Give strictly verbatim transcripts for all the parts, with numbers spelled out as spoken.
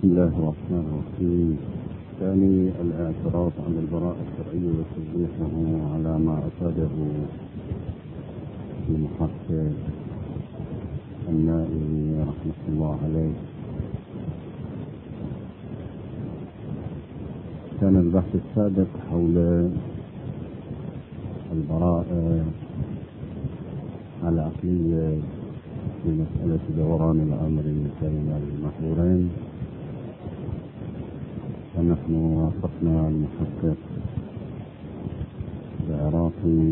الله الرحمن الرحيم. ثاني الاعتراض على البراءة الشرعية وتوضيحه على ما أفاده المحقق النائي رحمة الله عليه. كان البحث السابق حول البراءة العقلية في مسألة دوران الأمر بين المحظورين، ونحن وافقنا المحقق العراقي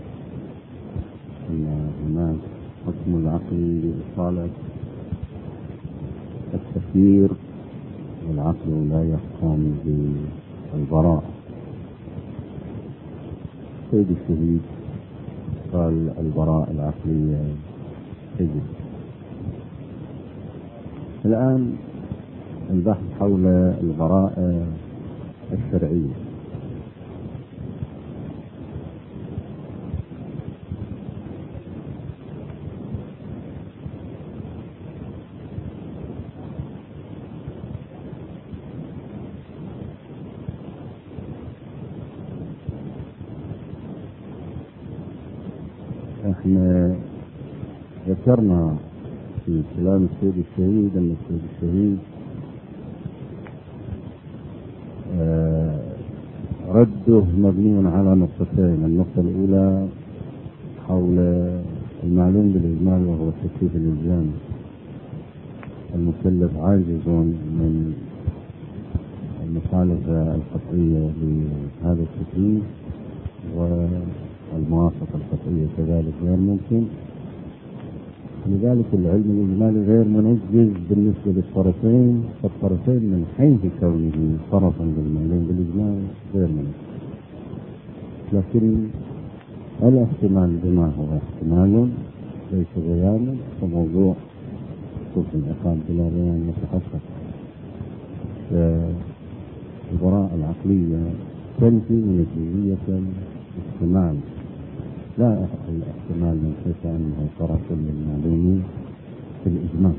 أن هناك حكم العقل بإصالة التفكير، والعقل لا يحكم بالبراءة. سيد الشهيد قال البراءة العقلية تجب. الآن البحث حول البراءة الشرعية. احنا ذكرنا في كلام السيد الشهيد ان السيد الشهيد آه رده مبني على نقطتين. النقطة الأولى حول المعلوم بالإجمال وهو التكليف الإلزامي. المكلف عاجز من المخالفة القطعية لهذا التكليف، والموافقة القطعية كذلك غير ممكن. لذلك العلم الإجمالي غير منجز بالنسبة للطرفين، فالطرفين من حيث كونه طرفا للمعلوم بالإجمال غير منجز. لكن الاحتمال بما هو احتمال ليس بيانا، فموضوع خصوص العقاب بلا بيان متحقق. البراءة العقلية تنفي نتيجية الاحتمال، لا الاحتمال من حيث أنه طرف للمعلوم في الإجمال.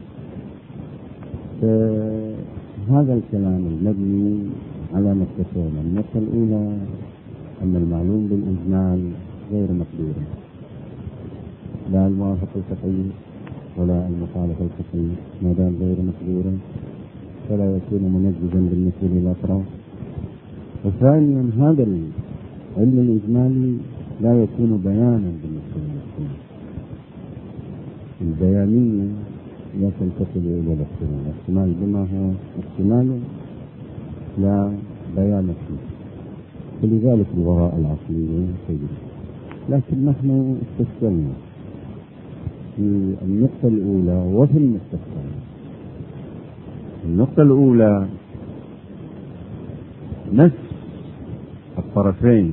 هذا الكلام المبني على نقطتين. النقطة الأولى أن المعلوم بالإجمال غير مقدور، لا الموافقة القطعية ولا المخالفة القطعية. ما دام غير مقدورا فلا يكون منجزا بالنسبة للأطراف. وثانيا هذا العلم الإجمالي لا يكون بيانا بالنسبة للاحتمال. البيانية لا تنتقل إلى الاحتمال، الاحتمال بما هو احتمال لا بيان فيه. فلذلك البراءة العقلية تجب. لكن نحن استفسرنا في النقطة الأولى وفي النقطة الثانية. النقطة الأولى نفس الطرفين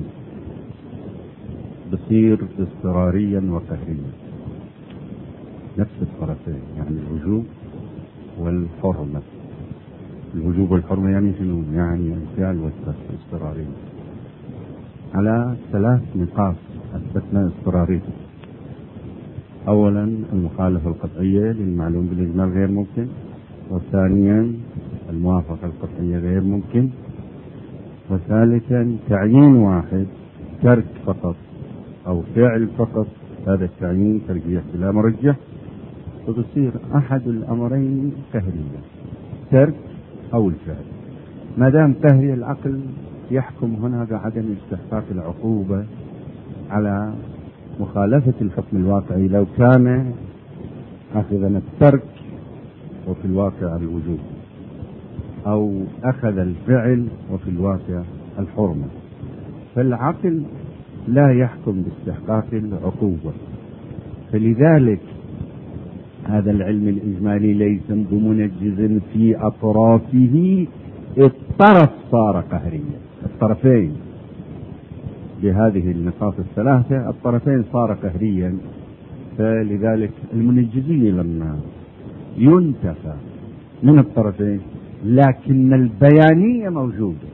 بصير اضطراريا وقهريا. نفس الطرفين يعني الوجوب والحرمة. الوجوب والحرمة يعني شنو؟ يعني الفعل والترك اضطراريا. على ثلاث نقاط أثبتنا اضطراريته. أولا المخالفة القطعية للمعلوم بالإجمال غير ممكن، وثانيا الموافقة القطعية غير ممكن، وثالثا تعيين واحد ترك فقط أو فعل فقط. هذا التعيين ترجيح بلا مرجح، فتصير أحد الأمرين قهريا، ترك أو الفعل. ما دام قهري العقل يحكم هنا بعدم استحقاق العقوبة على مخالفة الحكم الواقعي لو كان أخذ الترك وفي الواقع الوجوب، أو أخذ الفعل وفي الواقع الحرمة. فالعقل لا يحكم باستحقاق العقوبة. فلذلك هذا العلم الإجمالي ليس بمنجز في أطرافه. الطرف صار قهريا، الطرفين بهذه النقاط الثلاثة الطرفين صار قهريا. فلذلك المنجزية لما ينتفى من الطرفين لكن البيانية موجودة.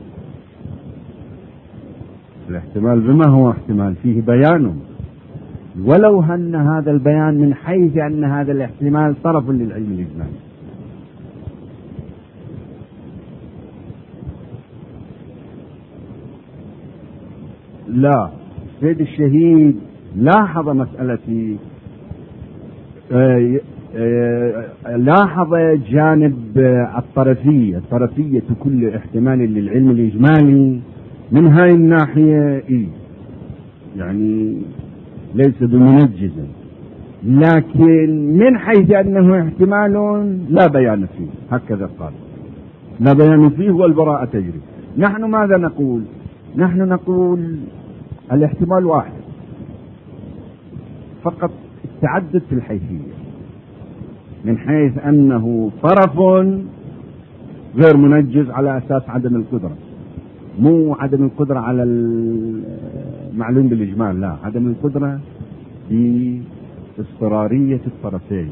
الاحتمال بما هو احتمال فيه بيان، ولو أن هذا البيان من حيث أن هذا الاحتمال طرف للعلم الإجمالي. لا، السيد الشهيد لاحظ مسألتي، آه آه لاحظ جانب الطرفية الطرفية كل احتمال للعلم الإجمالي من هاي الناحية، إيه يعني ليس بمنجزا، لكن من حيث أنه احتمال لا بيان فيه، هكذا قال، لا بيان فيه والبراءة تجري. نحن ماذا نقول؟ نحن نقول الاحتمال واحد فقط، التعدد في الحيثية، من حيث أنه طرف غير منجز على أساس عدم القدرة، مو عدم القدرة على المعلوم بالإجمال، لا، عدم القدرة باضطرارية الطرفين.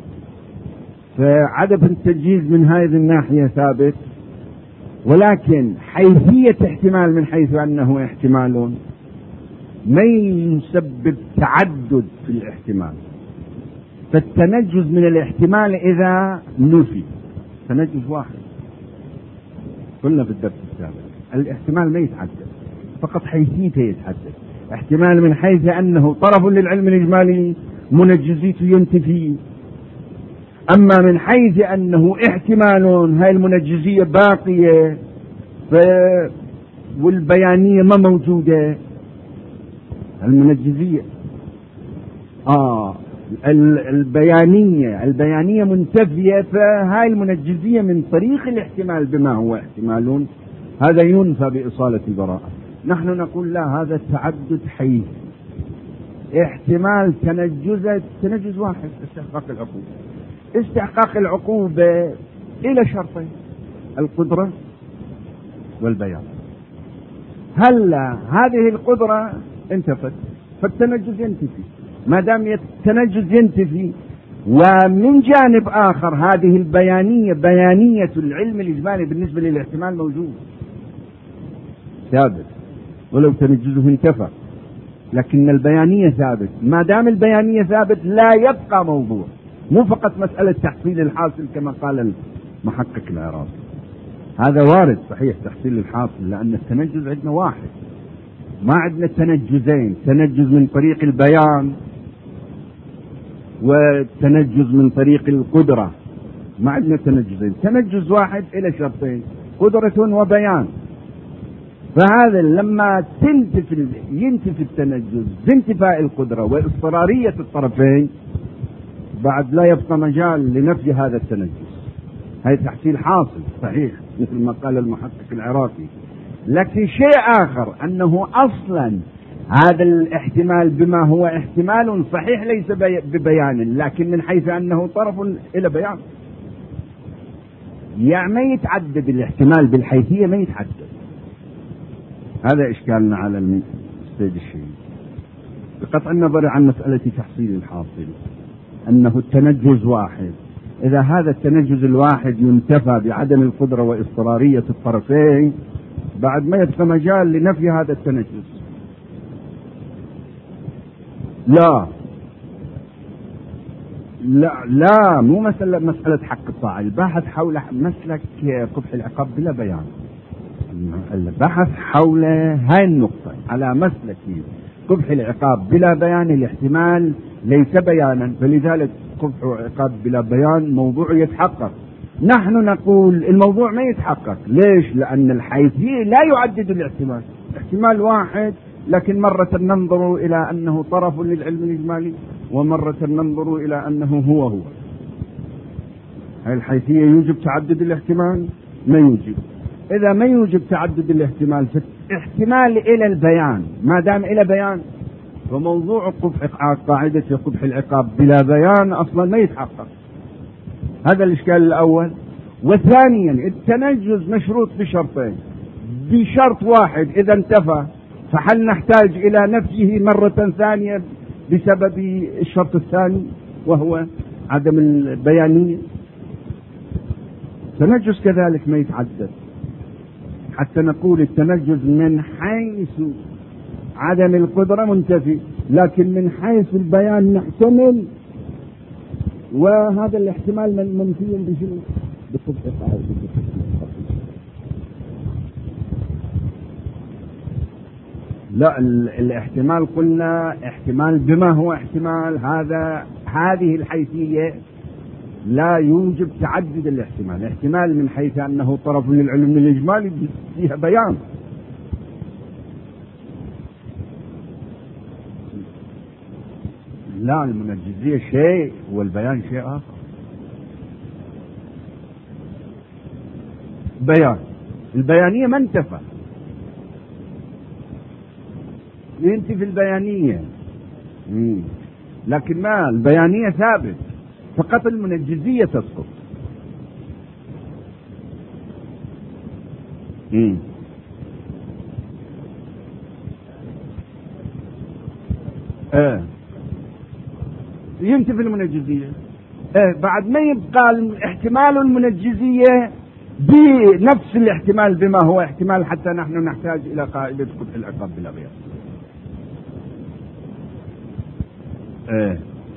فعدم التجهيز من هذه الناحية ثابت، ولكن حيثية احتمال من حيث أنه احتمال ما يسبب تعدد في الاحتمال. فالتنجز من الاحتمال إذا نفي، تنجز واحد، قلنا في الدرس السابق الاحتمال ما يتعدد، فقط حيثيته يتعدد. احتمال من حيث أنه طرف للعلم الإجمالي منجزيته ينتفي، أما من حيث أنه احتمال هاي المنجزية باقية ف... والبيانية ما موجودة، المنجزية آه البيانية البيانية منتفية، فهاي المنجزية من طريق الاحتمال بما هو احتمال، هذا ينفى بإصالة البراءة. نحن نقول لا، هذا تعدد حيث، احتمال تنجز تنجز واحد، استحقاق العقوبة. استحقاق العقوبة إلى شرطين، القدرة والبيان. هلا هذه القدرة انتفت فالتنجز ينتفي، ما دام التنجز ينتفي. ومن جانب آخر هذه البيانية، بيانية العلم الإجمالي بالنسبة للاحتمال موجود ثابت، ولو تنجزه انتفى، لكن البيانية ثابت. ما دام البيانية ثابت لا يبقى موضوع، مو فقط مسألة تحصيل الحاصل كما قال المحقق العراقي. هذا وارد صحيح تحصيل الحاصل، لأن التنجز عندنا واحد، ما عندنا تنجزين، تنجز من طريق البيان وتنجز من طريق القدرة، ما عندنا تنجزين، تنجز واحد إلى شرطين، قدرة وبيان. فهذا لما تنتفي ينتفي التنجز بانتفاء القدرة واضطرارية الطرفين، بعد لا يبقى مجال لنفي هذا التنجز. هذا تحصيل حاصل صحيح مثل ما قال المحقق العراقي، لكن شيء آخر أنه أصلا هذا الاحتمال بما هو احتمال صحيح ليس ببيان، لكن من حيث أنه طرف إلى بيان، يعني ما يتعدد الاحتمال بالحيثية، ما يتعدد. هذا إشكالنا على السيد الشهيد، بقطع النظر عن مسألة تحصيل الحاصل، أنه التنجز واحد. إذا هذا التنجز الواحد ينتفى بعدم القدرة واضطرارية الطرفين، بعد ما يبقى مجال لنفي هذا التنجز. لا لا لا مو مسألة مسألة حق الطاعة، البحث حول مسلك قبح العقاب بلا بيان، البحث حول هاي النقطة على مسلك قبح العقاب بلا بيان، الاحتمال ليس بيانا، فلذلك قبح عقاب بلا بيان موضوع يتحقق. نحن نقول الموضوع ما يتحقق، ليش؟ لأن الحيثية لا يعدد الاحتمال، احتمال واحد، لكن مرة ننظر إلى أنه طرف للعلم الإجمالي، ومرة ننظر إلى أنه هو هو. هاي الحيثية يوجب تعدد الاحتمال؟ ما يوجب. إذا ما يوجب تعدد الاحتمال، فاحتمال إلى البيان، ما دام إلى بيان فموضوع قبح قاعدة قبح العقاب بلا بيان أصلا ما يتحقق. هذا الإشكال الأول. وثانيا التنجز مشروط بشرطين، بشرط واحد إذا انتفى فهل نحتاج إلى نفيه مرة ثانية بسبب الشرط الثاني وهو عدم البيانية؟ التنجز كذلك ما يتعدد، حتى نقول التنجز من حيث عدم القدرة منتفي، لكن من حيث البيان نحتمل، وهذا الاحتمال من منفي بشنو؟ بالطبع. لا، الاحتمال قلنا احتمال بما هو احتمال، هذا هذه الحيثية لا يوجب تعدد الاحتمال. احتمال من حيث أنه طرف للعلم الإجمالي فيها بيان، لا المنجزية شيء والبيان شيء آخر. بيان البيانية ما انتفى، ينتفي البيانية، لكن ما البيانية ثابت، فقط المنجزية تسقط. مم. اه ينتفي المنجزية، اه بعد ما يبقى احتمال المنجزية بنفس الاحتمال بما هو احتمال، حتى نحن نحتاج إلى قاعدة قبح العقاب بلا بيان. اه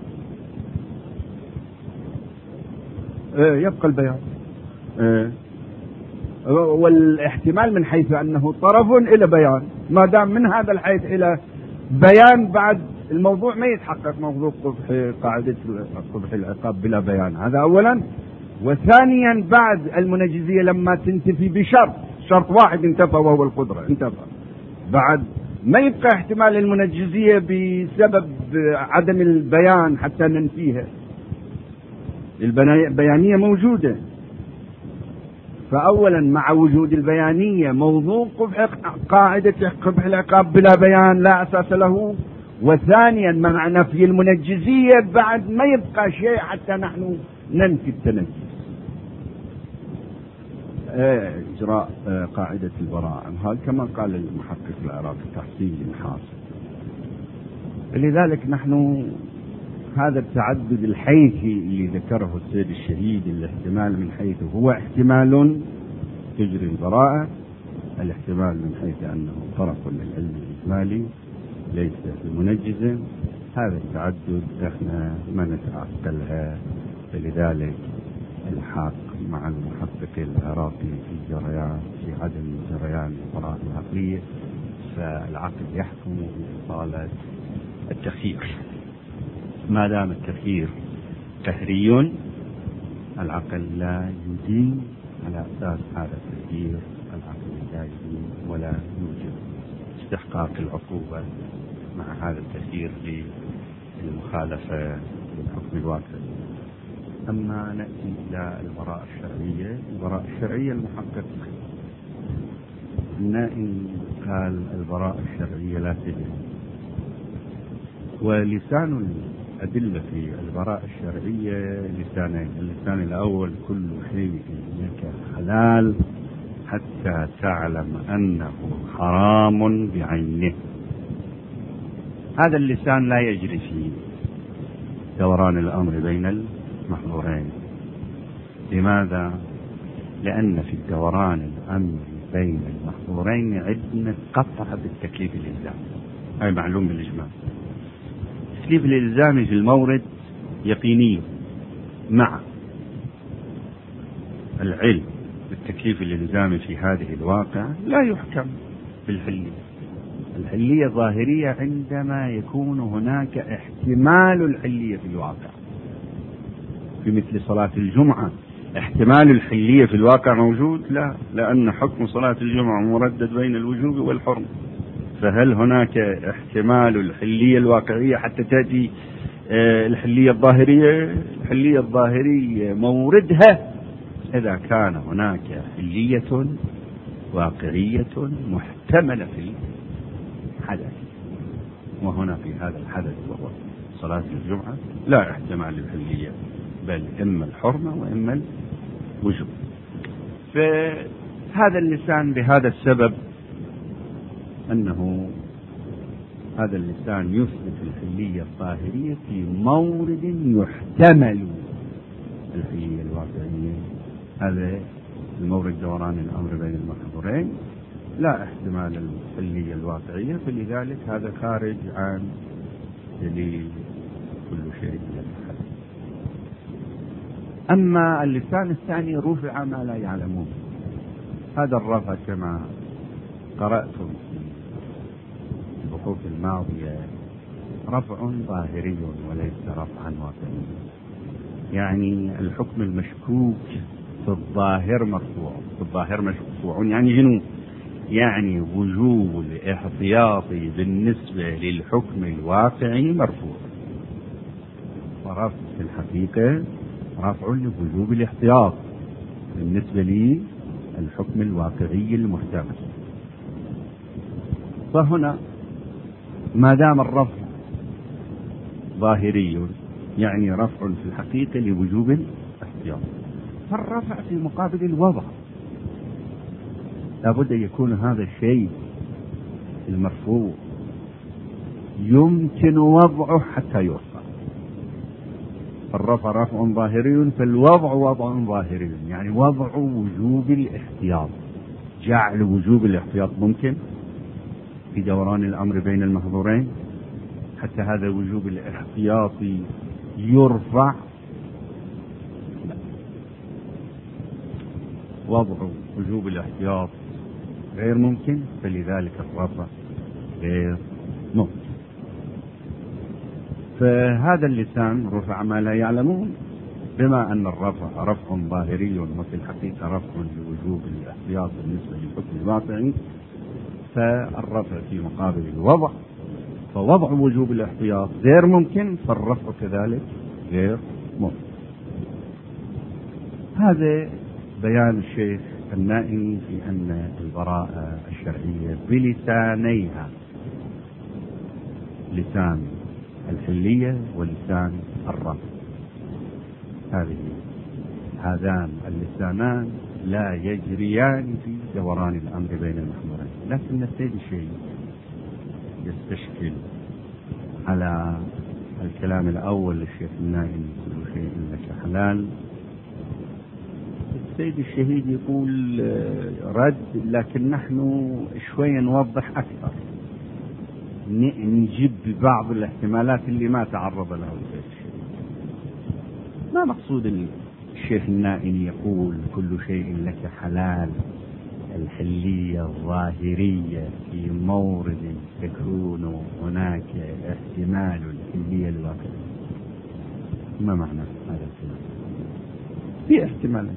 اه يبقى البيان، اه والاحتمال من حيث أنه طرف إلى بيان، ما دام من هذا الحيث إلى بيان، بعد الموضوع ما يتحقق موضوع قبح قاعدة قبح العقاب بلا بيان. هذا أولا. وثانيا بعد المنجزية لما تنتفي بشرط، شرط واحد انتفى وهو القدرة انتفى، بعد ما يبقى احتمال المنجزية بسبب عدم البيان حتى ننفيها. البيانية موجودة، فأولا مع وجود البيانية موضوع قبح قاعدة قبح العقاب بلا بيان لا أساس له، وثانيا مع نفي المنجزية بعد ما يبقى شيء حتى نحن ننفي التنجز. إجراء قاعدة البراءة، هذا كما قال المحقق العراقي تحصيل حاصل. لذلك نحن هذا التعدد الحيثي اللي ذكره السيد الشهيد، الاحتمال من حيث هو احتمال تجري البراءة، الاحتمال من حيث أنه طرف للعلم الإجمالي ليس بمنجز، هذا التعدد احنا ما نتعقلها. فلذلك الحاق مع المحقق العراقي في جريان في عدم جريان البراءة العقلية، فالعقل يحكم بإطالة التخيير. ما دام التخيير قهري العقل لا يدين، على أساس هذا التخيير العقل لا يدين ولا يوجب استحقاق العقوبة مع هذا التخيير للمخالفة للحكم الواقعي. أما نأتي إلى البراءة الشرعية، البراءة الشرعية المحقق النائم قال البراءة الشرعية لا تجري، ولسان الأدلة في البراءة الشرعية لسانين. اللسان الأول كل شيء لك حلال حتى تعلم أنه حرام بعينه، هذا اللسان لا يجري في دوران الأمر بين المحظورين. لماذا؟ لأن في الدوران الأمر بين المحظورين عندنا قطع بالتكليف الإلزامي، هاي معلوم بالإجماع. التكليف الإلزامي في المورد يقيني مع العلم بالتكليف الإلزامي في هذه الواقع لا يحكم بالحلية. الحلية ظاهرية عندما يكون هناك احتمال الحلية في الواقع، في مثل صلاة الجمعة احتمال الحلية في الواقع موجود؟ لا، لأن حكم صلاة الجمعة مردد بين الوجوب والحرمة. فهل هناك احتمال الحلية الواقعية حتى تأتي الحلية الظاهرية؟ الحلية الظاهرية موردها إذا كان هناك حلية واقعية محتملة في الحدث، وهنا في هذا الحدث وهو صلاة الجمعة لا احتمال للحلية، بل إما الحرمة وإما الوجوب. فهذا اللسان بهذا السبب أنه هذا اللسان يثبت الحلية الظاهرية في مورد يحتمل الحلية الواقعية، هذا المورد دوران الأمر بين المحظورين لا احتمال الحلية الواقعية، فلذلك هذا خارج عن دليل كل شيء يتحدث. أما اللسان الثاني رفع ما لا يعلمون، هذا الرفع كما قرأتم البحوث الماضية رفع ظاهري وليس رفعا واقعيا. يعني الحكم المشكوك في الظاهر مرفوع، في الظاهر مرفوع يعني جنون، يعني وجوب الاحتياطي بالنسبة للحكم الواقعي مرفوع، ورفع في الحقيقة رفع لوجوب الاحتياط بالنسبة للحكم الواقعي المحتمل. فهنا ما دام الرفع ظاهري يعني رفع في الحقيقة لوجوب الاحتياط، فالرفع في مقابل الوضع لابد أن يكون هذا الشيء المرفوع يمكن وضعه حتى يرفع. الرفع رفع ظاهري، فالوضع وضع ظاهري، يعني وضع وجوب الاحتياط. جعل وجوب الاحتياط ممكن في دوران الأمر بين المحظورين حتى هذا وجوب الاحتياطي يرفع، لا. وضع وجوب الاحتياط غير ممكن، فلذلك الرفع غير ممكن. فهذا اللسان رفع ما لا يعلمون، بما أن الرفع رفع ظاهري وفي الحقيقة رفع لوجوب الاحتياط بالنسبة للحكم الواقعي، فالرفع في مقابل الوضع، فوضع وجوب الاحتياط غير ممكن، فالرفع كذلك غير ممكن. هذا بيان الشيخ النائي في أن البراءة الشرعية بلسانيها، لسان الحلية ولسان الرفع، هذه هذان اللسانان لا يجريان في دوران الأمر بين المحظورين. لكن السيد الشيء يستشكل على الكلام الأول للشيخ النائي كل شيء لك حلال. السيد الشهيد يقول رد، لكن نحن شوي نوضح أكثر، نجيب بعض الاحتمالات اللي ما تعرض لها السيد الشهيد. ما مقصود الشيخ النائي يقول كل شيء لك حلال الحلية الظاهرية في مورد تكون هناك احتمال الحلية الواقعية؟ ما معنى هذا الكلام؟ في احتمالين.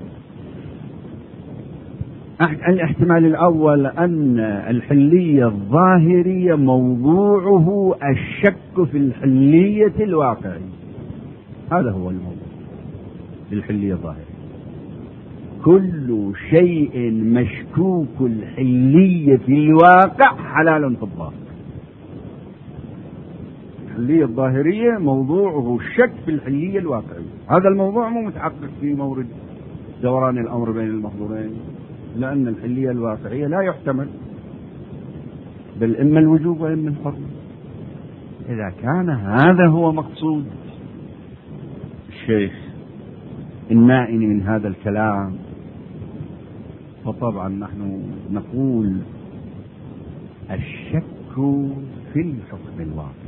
الاحتمال الأول أن الحلية الظاهرية موضوعه الشك في الحلية الواقعية، هذا هو الموضوع للحلية الظاهرية. كل شيء مشكوك الحلية في الواقع حلال في الظاهر. الحلية الظاهرية موضوعه الشك في الحلية الواقعية، هذا الموضوع مو متحقق في مورد دوران الأمر بين المحظورين، لأن الحلية الواقعية لا يحتمل، بل إما الوجوب وإما الحرمة. إذا كان هذا هو مقصود الشيخ النائي من هذا الكلام، فطبعا نحن نقول الشك في الحكم الواقع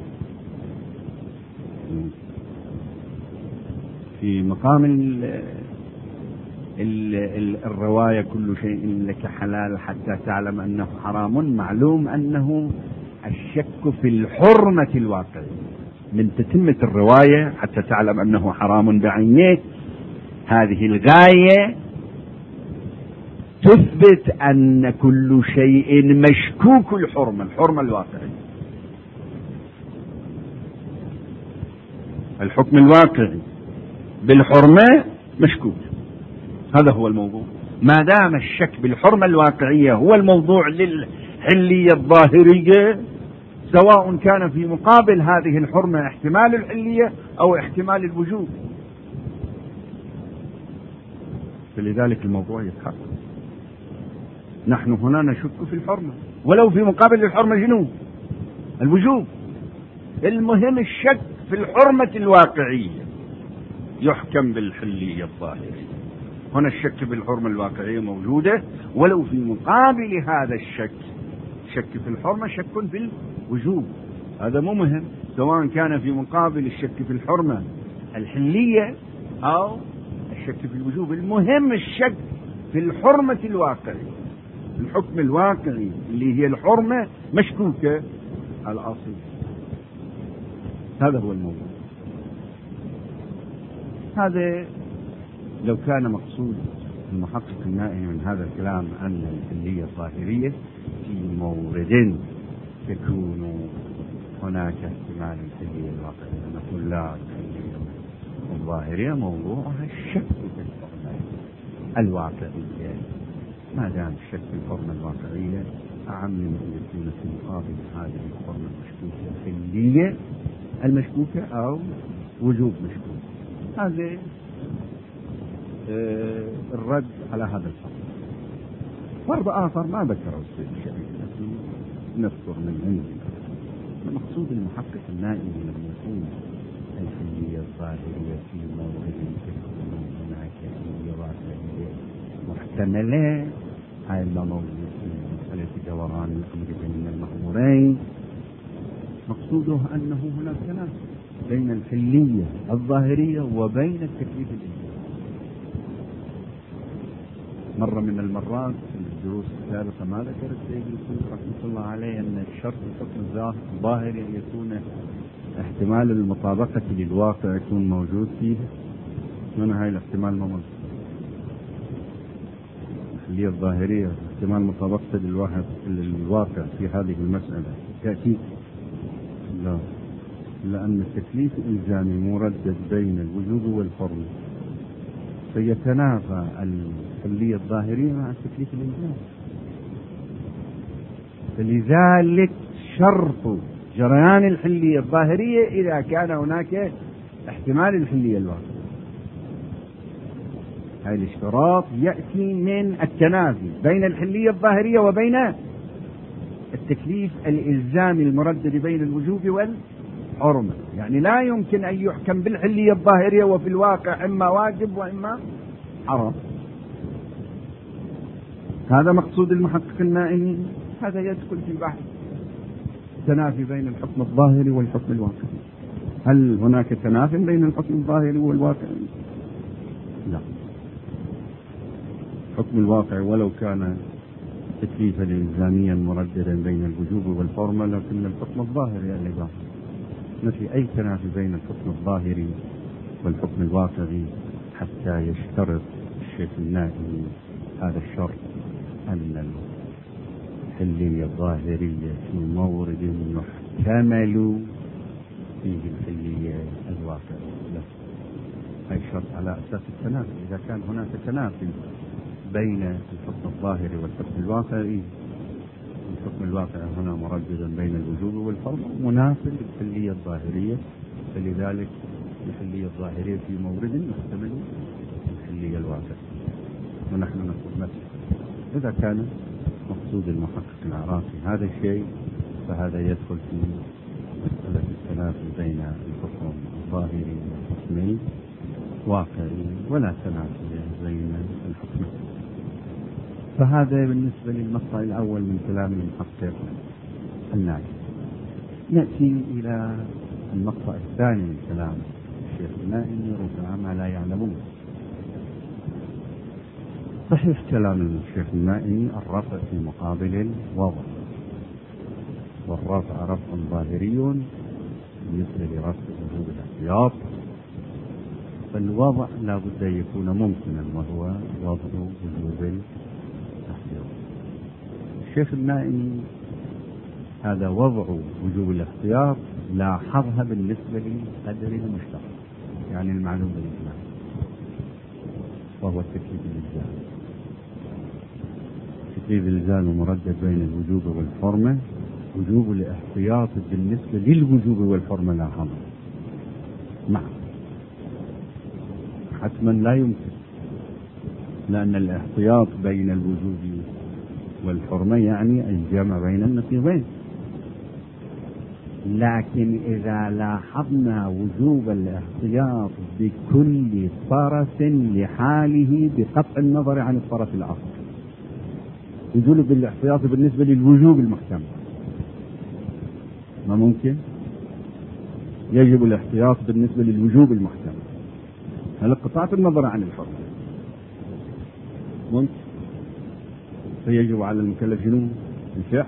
في مقام ال ال ال الرواية كل شيء لك حلال حتى تعلم أنه حرام، معلوم أنه الشك في الحرمة الواقعية من تتمة الرواية حتى تعلم أنه حرام بعينه. هذه الغاية تثبت أن كل شيء مشكوك الحرمة، الحرمة الواقعية، الحكم الواقعي بالحرمة مشكوك. هذا هو الموضوع. ما دام الشك بالحرمة الواقعية هو الموضوع للحلية الظاهرية، سواء كان في مقابل هذه الحرمة احتمال الحلية أو احتمال الوجوب، فلذلك الموضوع يتحقق. نحن هنا نشك في الحرمة، ولو في مقابل الحرمة جنوب الوجوب. المهم الشك في الحرمة الواقعية يحكم بالحلية الظاهرية. هنا الشك بالحرمة الواقعية موجودة، ولو في مقابل هذا الشك شك في الحرمة شك في الوجوب، هذا مو مهم، سواء كان في مقابل الشك في الحرمة الحلية أو الشك في الوجوب. المهم الشك في الحرمة الواقعية، الحكم الواقعي اللي هي الحرمة مشكوكة الأصل. هذا هو الموضوع. هذا لو كان مقصود المحقق النائي من هذا الكلام أن الحلية الظاهرية في مورد تكون هناك احتمال الحلية الواقعية، نقول لا، الحلية الظاهرية موضوعها الشك في الحرمة الواقعية. ما دام الشك في الحرمة الواقعية أعم من أن يكون في مقابل هذه الحرمة المشكوكة الحلية المشكوكة أو وجوب مشكوك. هذا آه الرد على هذا الفرض. فرض آخر ما ذكره السيد الشريف لكن نذكر من عندنا. المقصود المحقق النائي لما يكون الحلية الظاهرية في مورد تكون هناك حلية واقعية محتملة، هاي الموضوع في مسألة دوران الأمر بين المأمورين، مقصوده أنه هناك تناسب بين الحلية الظاهرية وبين التكليف الإلزامي. مرة من المرات في الدروس السابقة ما ذكر السيد الكوفي رحمة الله عليه أن الشرط الحكم الظاهري أن يكون احتمال المطابقة للواقع يكون موجود فيه. من هاي الاحتمال موجود؟ الحلية الظاهرية احتمال مطابقة للواحد للواقع في هذه المسألة تأكيد لا، لأن التكليف الإلزامي مردد بين الوجوب والحرمة، فيتنافى الحلية الظاهرية مع التكليف الإلزامي. فلذلك شرط جريان الحلية الظاهرية إذا كان هناك احتمال الحلية الواقعية. هذا الاشتراط يأتي من التنافي بين الحلية الظاهرية وبين التكليف الإلزامي المردد بين الوجوب والحرمة. يعني لا يمكن أن يحكم بالحلية الظاهرية وفي الواقع إما واجب وإما حرام. هذا مقصود المحقق النائي. هذا يدخل في بحث تنافي بين الحكم الظاهري والحكم الواقعي. هل هناك تنافي بين الحكم الظاهري والواقعي؟ لا. الحكم الواقعي ولو كان تكليفا إلزاميا مرددا بين الوجوب والحرمة، لكن الحكم الظاهري أيضا ما في أي تنافي بين الحكم الظاهري والحكم الواقعي حتى يشترط الشيخ النائي هذا الشرط أن الحلية الظاهرية في مورد يحتمل فيه الحلية الواقعية. لا، هي شرط على أساس التنافي. إذا كان هناك تنافي بين الحكم الظاهري والحكم الواقعي، الحكم الواقعي هنا مرددا بين الوجوب والحرمة منافي للحلية الظاهرية، فلذلك الحلية الظاهرية في مورد يحتمل الحلية الواقعية. ونحن نقول مثلا إذا كان مقصود المحقق العراقي هذا الشيء، فهذا يدخل في مسألة التنافي بين الحكم الظاهري والحكم الواقعي، ولا تنافي بين الحكم. فهذا بالنسبة للمقطع الأول من كلام المحقق النائي. نأتي إلى المقطع الثاني من كلام الشيخ النائي ربما لا يعلمون. صحيح كلام الشيخ النائي الرفع في مقابل الوضع، والرفع رفع ظاهري بالنسبة لرفع وجوب الاحتياط، فالوضع لا بد أن يكون ممكنا وهو وضع وجوب الاحتياط. الشيخ النائي هذا وضع وجوب الاحتياط لاحظها بالنسبة لقدر المشترك، يعني المعلوم بالإجماع، وهو التكليف الإلزامي. التكليف الإلزامي مردد بين الوجوب والحرمة. وجوب الاحتياط بالنسبة للوجوب والحرمة لاحظها معا حتما لا يمكن، لأن الاحتياط بين الوجوب والحرمة يعني الجمع بين النقيضين. لكن إذا لاحظنا وجوب الاحتياط بكل طرف لحاله بقطع النظر عن الطرف الآخر، وجوب الاحتياط بالنسبة للوجوب المحكم ما ممكن، يجب الاحتياط بالنسبة للوجوب المحكم. هل قطعت النظر عن الحرمة ممكن، فيجب على المكلف شنو؟ الفعل.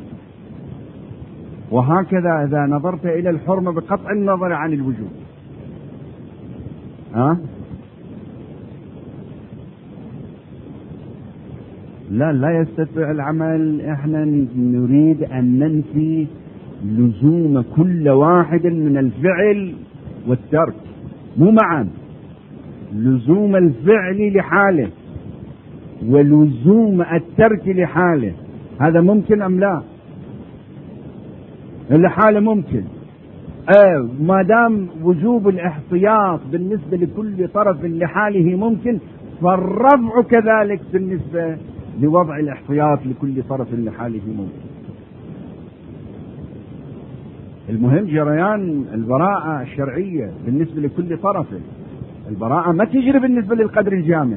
وهكذا إذا نظرت إلى الحرمة بقطع النظر عن الوجوب، ها؟ لا لا يستطيع العمل. احنا نريد أن ننفي لزوم كل واحد من الفعل والترك، مو معا، لزوم الفعل لحاله ولزوم الترك لحاله. هذا ممكن أم لا؟ لحاله ممكن. آه ما دام وجوب الاحتياط بالنسبة لكل طرف لحاله ممكن، فالرفع كذلك بالنسبة لوضع الاحتياط لكل طرف لحاله ممكن. المهم جريان البراءة الشرعية بالنسبة لكل طرف. البراءة ما تجري بالنسبة للقدر الجامع،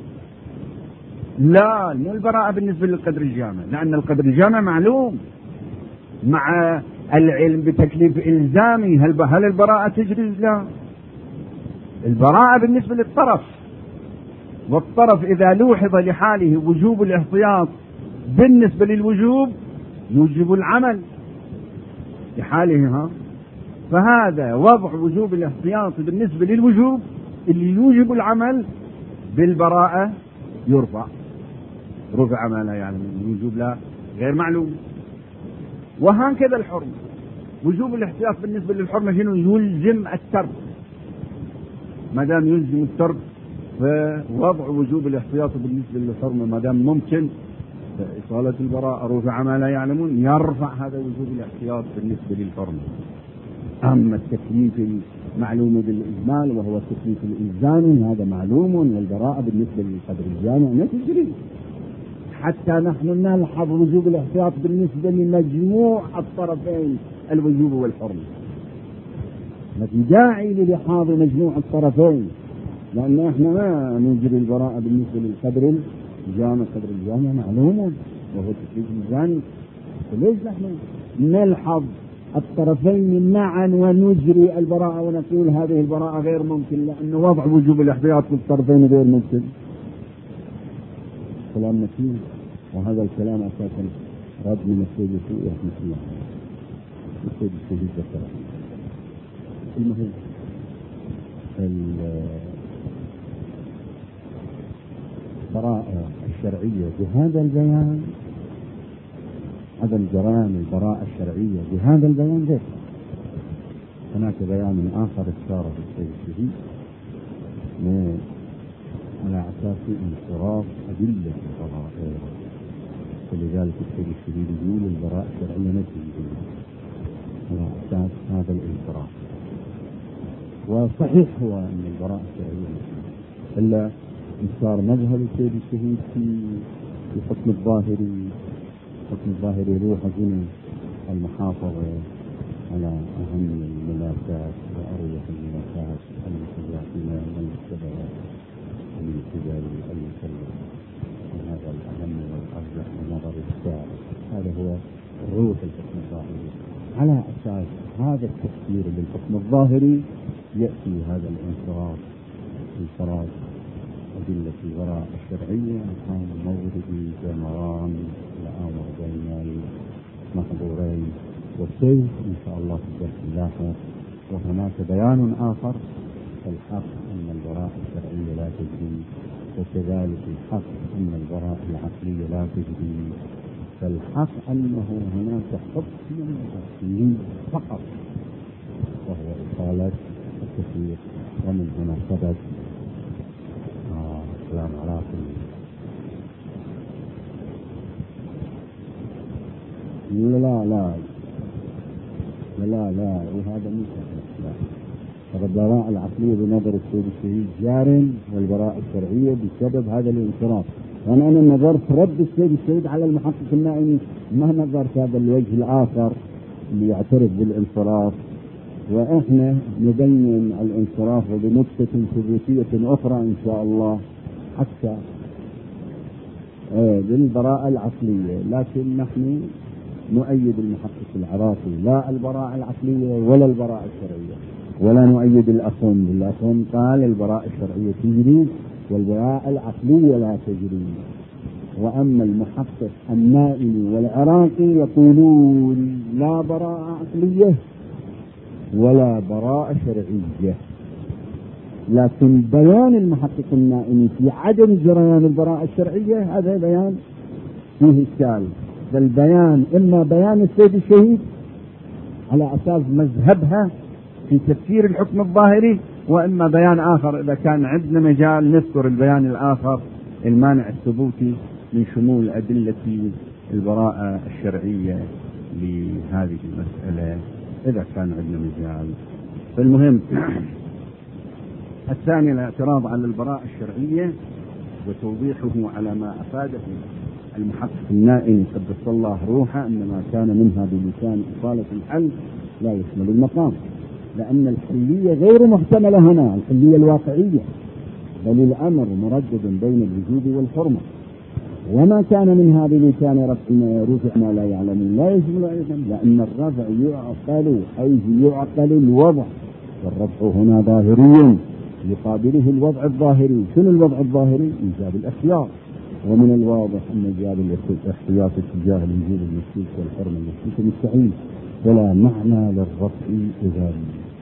لا، مو البراءة بالنسبة للقدر الجامع، لأن القدر الجامع معلوم مع العلم بتكليف إلزامي. هل هل البراءة تجري؟ لا، البراءة بالنسبة للطرف، والطرف إذا لوحظ لحاله وجوب الاحتياط بالنسبة للوجوب يوجب العمل لحاله. ها، فهذا وضع وجوب الاحتياط بالنسبة للوجوب اللي يوجب العمل، بالبراءة يرفع، رفع ما لا يعني الوجوب لا غير معلوم. وهكذا الحرمة، وجوب الاحتياط بالنسبة للحرمة شنو؟ يلزم الترك. ما دام يلزم الترك فوضع وجوب الاحتياط بالنسبة للحرمة ما دام ممكن، فإصالة البراءة رفع ما لا يعلمون يرفع هذا وجوب الاحتياط بالنسبة للحرمة. أما التكليف المعلوم بالإجمال وهو التكليف الإلزامي هذا معلوم، والبراءة بالنسبة للقدر الجامع ما تجري. حتى نحن نلحظ وجوب الاحتياط بالنسبة لمجموع الطرفين الوجوب والحرمة، ما في داعي للحاظ مجموع الطرفين، لأن احنا ما نجري البراءة بالنسبة للقدر الجامع. القدر الجامع معلوم وهو تكليف الإلزامي، فليش نحن نلحظ الطرفين معا ونجري البراءة ونقول هذه البراءة غير ممكن لأن وضع وجوب الاحتياط في الطرفين غير ممكن؟ كلام متين، وهذا الكلام أساسا رد من السيد الشيعي رحمه الله، السيد الشهيد ذكره. المهم البراءة الشرعية بهذا البيان، عدم جريان البراءة الشرعية بهذا البيان ذكر. هناك بيان آخر اختاره السيد الشهيد على أساس انصراف أدلة البراءة، ولذلك السيد الشهيد يقول البراءة الشرعية ما تجري على أساس هذا الانصراف. وصحيح هو أن البراءة الشرعية إلا انصار مذهب السيد الشهيد في في حكم الظاهري. حكم الظاهري له حزن المحافظة على أهم الملاكات وأروع الملاكات المتجاهلة والمتبعات من قبل المكلف، وهذا الأهم والأرجح من نظر الشارع. هذا هو روح الحكم الظاهري. على أساس هذا التفسير للحكم الظاهري يأتي هذا الانصراف انصراف أدلة البراءة الشرعية عن مورد جمران الأمر بين المحظورين والسيف إن شاء الله في الدرس اللاحق. وهناك بيان آخر، الحق أن البراءة الشرعية لا تجري، وكذلك الحق أن البراءة العقلية لا تجري. فالحق أنه هناك حكم عقلي فقط وهو إصالة التفريق، ومن هنا ثبت كلام على لا لا لا لا لا وهذا مش لا. البراءة العقلية بنظر السيد الشهيد جار، والبراءة الشرعية بسبب هذا الانصراف. وأنا أنا نظرت رد السيد الشهيد على المحقق النائمي، ما نظرت هذا الوجه الآخر اللي يعترف بالانصراف. وإحنا نبين الانصراف بنكتة ثبوتية أخرى إن شاء الله حتى بالبراءة العقلية، لكن نحن نؤيد المحقق العراقي لا البراءة العقلية ولا البراءة الشرعية، ولا نؤيد الأخون. الأخون قال البراءة الشرعية تجري والبراءة العقلية لا تجري، وأما المحقق النائي والعراقي يقولون لا براءة عقلية ولا براءة شرعية، لكن بيان المحقق النائي في عدم جريان البراءة الشرعية هذا بيان فيه إشكال. بل بيان إما بيان السيد الشهيد على أساس مذهبها في تفسير الحكم الظاهري، وإما بيان آخر إذا كان عندنا مجال نذكر البيان الآخر المانع الثبوتي من شمول أدلة البراءة الشرعية لهذه المسألة إذا كان عندنا مجال. فالمهم الثاني الاعتراض على البراءة الشرعية وتوضيحه على ما أفاده المحقق النائي قدس الله روحه أن ما كان منها بلسان إصالة الحل لا يشمل المقام، لأن الحلية غير محتملة هنا، الحلية الواقعية، بل الأمر مردد بين الوجوب والحرمة. وما كان منها بلسان رفع ما لا يعلمون لا يشمل أيضا، لأن الرفع يعقل حيث يعقل الوضع، والرفع هنا ظاهري يقابله الوضع الظاهري. شنو الوضع الظاهري؟ إيجاب الاختيار، ومن الواضح أن إيجاب الاختيار تجاه الوجوب المشكوك والحرمة المشكوك مستحيل، ولا معنى للرفع إذا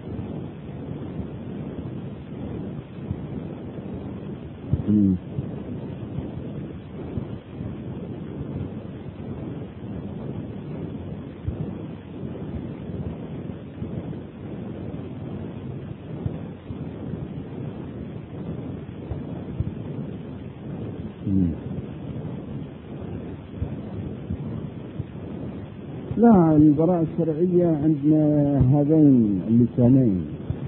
لا. البراءة الشرعية عندنا هذين اللسانين،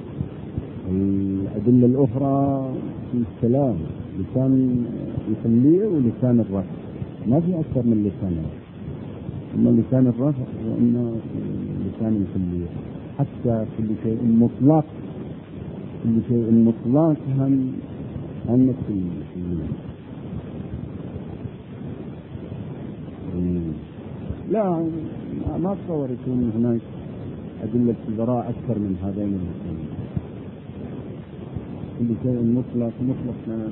الأدلة الأخرى في الكلام لسان الحلية ولسان الرفع، ما في أكثر من لسانين، إما لسان الرفع وإما لسان الحلية. حتى كل شيء مطلق كل شيء مطلق هم هم الحلية. لا ما تصور يكون هناك أدلة البراءة أكثر من هذين الاثنين. كل شيء مطلق مطلق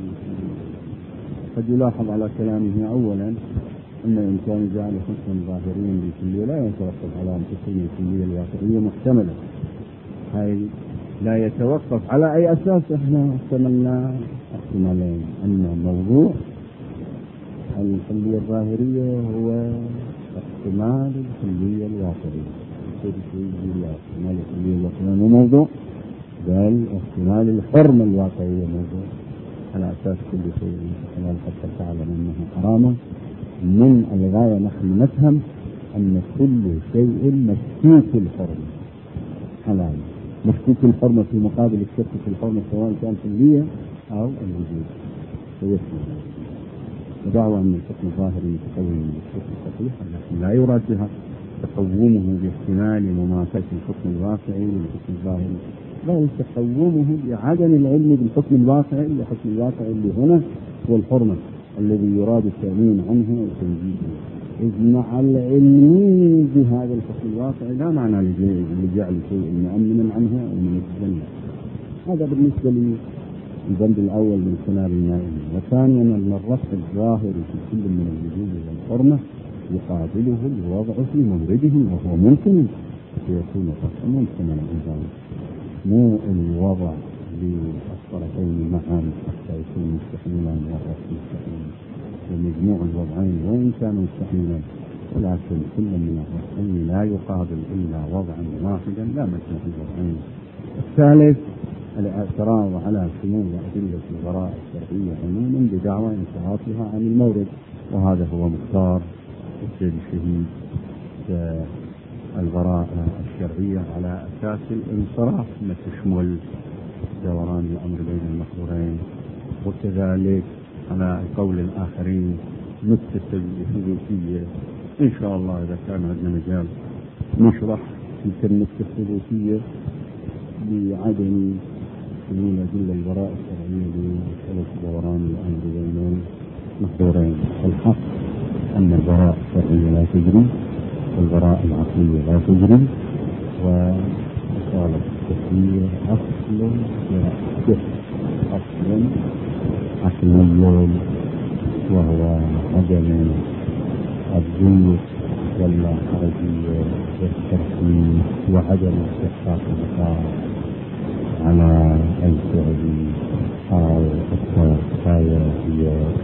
قد يلاحظ على كلامه أولا أن الإنسان جعل حكما ظاهريا بالكلية لا يتوقف على أن تكون الكلية الواقعية محتملة. هاي لا يتوقف على أي أساس. إحنا احتملنا احتمالين، أن موضوع الكلية الظاهرية هو احتمال الكلية الواقعية، احتمال الكلية الواقعية مو موضوع، بل احتمال الحرمة الواقعية موضوع، على أساس كل شيء حلال حتى تعلم أنه حرام. من الغاية نحن نفهم أن كل شيء مشكوك الحرمة حلال، مشكوك الحرمة في مقابل الشك في الحرمة سواء كان كلية أو الوجود فيشمل. ودعوى أن الحكم الظاهري متقوم بالشك الصحيح لكن لا يراد بها تقومه باحتمال مماثلة الحكم الواقعي للحكم الظاهري، بل تقومه بعدم العلم بالحكم الواقعي. الحكم الواقعي اللي هنا هو الحرمة الذي يراد التأمين عنه وتنجيزه، إذ مع العلم بهذا الحكم الواقعي لا معنى لجعل شيء مؤمنا عنه أو من الجنة. هذا بالنسبة لي البند الأول من خلال النائم. وثانيا أن الرفع الظاهر في كل من الوجوب والحرمة يقابله الوضع في مورده وهو ممكن فيكون الرفع ممكنا أيضا، مو الوضع للطرفين معا حتى يكون مستحيلا والرفع مستحيل. ومجموع الوضعين وإن كان مستحيلا ولكن كل من الرفعين لا يقابل إلا وضعا واحدا لا مجموع الوضعين. الثالث الاعتراض على شمول أدلة البراءة الشرعية عموما بدعوى انصرافها عن المورد، وهذا هو مختار السيد الشهيد البراءة الشرعية على أساس الانصراف ما تشمل دوران الأمر بين المحظورين، وكذلك على قول الآخرين نكتة الثبوتية. إن شاء الله إذا كان عندنا مجال نشرح تلك النكتة الثبوتية بعدم شمول أدلة البراءة الشرعية لمسألة دوران الأمر بين المحظورين. الحق أن البراءة الشرعية لا تجري والبراءة العقلية لا تجري، وإصالة التفسير أصل برأسه أصل عقلي وهو عدم الضيق والحرجية والتركيز وعدم استحقاق النقاط على الفعل أو التغاية هي